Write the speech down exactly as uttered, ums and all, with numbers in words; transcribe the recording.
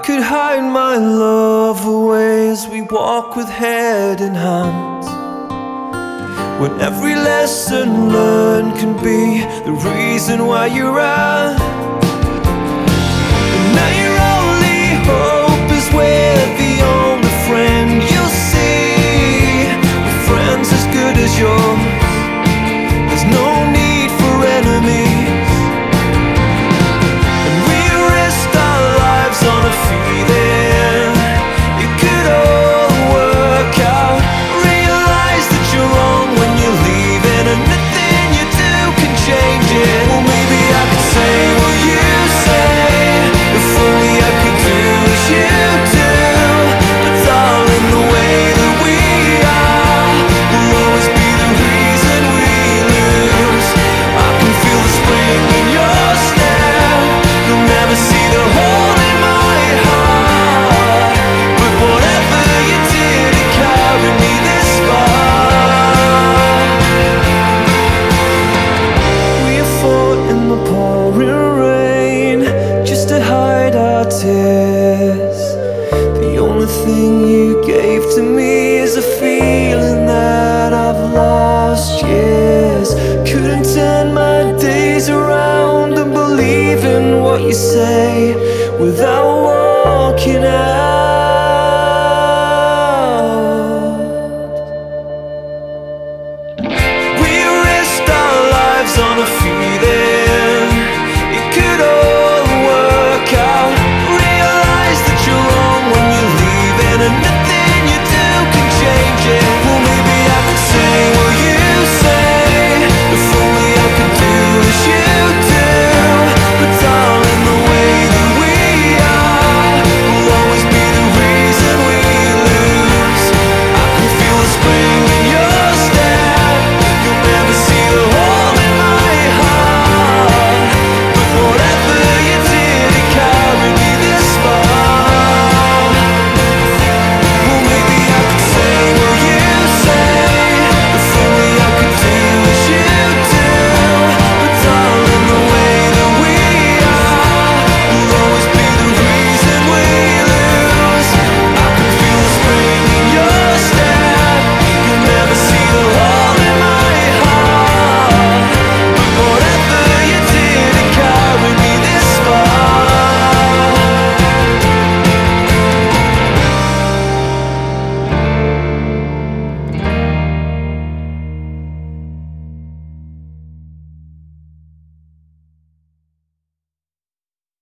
could hide my love away as we walk with head in hands, when every lesson learned can be the reason why you're out. And now your only hope is we're the only friend you'll see. With friends as good as yours, there's no need for enemies. And we risked our lives on a feeling it could all work out. Realize that you're wrong when you're leaving, and nothing you do can change it. Well, maybe I could say what you say, if only I could do as you do. But darling, the way that we are will always be the reason we lose. I can feel the spring in your step, you'll never see the hole in my heart. But whatever you did, it carried me this far. We fought in the pouring rain just to hide our tears. The only thing you gave to me is a feeling that I've lost years. Couldn't turn my days around and believe in what you say without walking out.